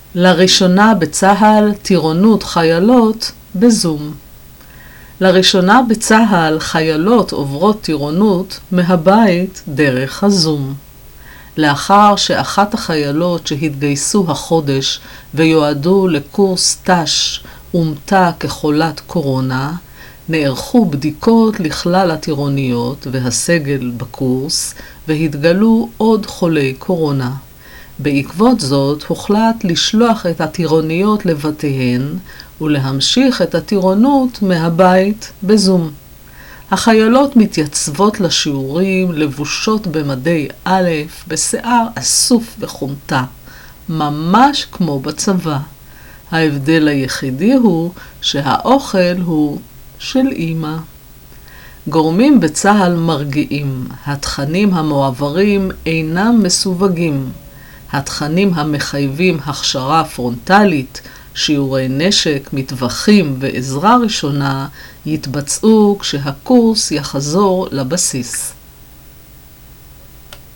לראשונה בצה"ל טירונות חיילות בזום. לראשונה בצה"ל חיילות עוברות טירונות מהבית דרך הזום. לאחר שאחת החיילות שהתגייסו החודש ויועדו לקורס ת"ש אומתה כחולת קורונה, נערכו בדיקות לכלל הטירוניות והסגל בקורס והתגלו עוד חולי קורונה. בעקבות זאת הוחלט לשלוח את הטירוניות לבתיהן ולהמשיך את הטירונות מהבית בזום. החיילות מתייצבות לשיעורים לבושות במדי א', בשיער אסוף וחומתה, ממש כמו בצבא. ההבדל היחידי הוא שהאוכל הוא של אמא. גורמים בצה"ל מרגיעים, התכנים המועברים אינם מסווגים. התכנים המחייבים הכשרה פרונטלית, שיעורי נשק, מטווחים ועזרה ראשונה יתבצעו כשהקורס יחזור לבסיס.